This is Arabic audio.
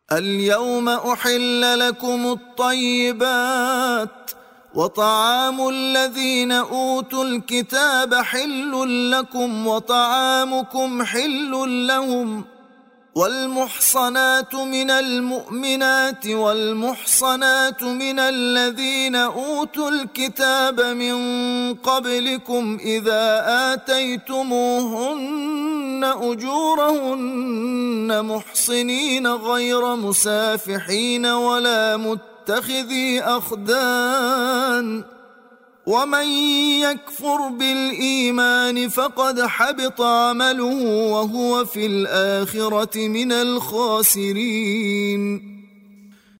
اليوم أحل لكم الطيبات وطعام الذين أوتوا الكتاب حل لكم وطعامكم حل لهم والمحصنات من المؤمنات والمحصنات من الذين أوتوا الكتاب من قبلكم إذا آتيتموهن أجورهن محصنين غير مسافحين ولا متخذي أخدان ومن يكفر بالإيمان فقد حبط عمله وهو في الآخرة من الخاسرين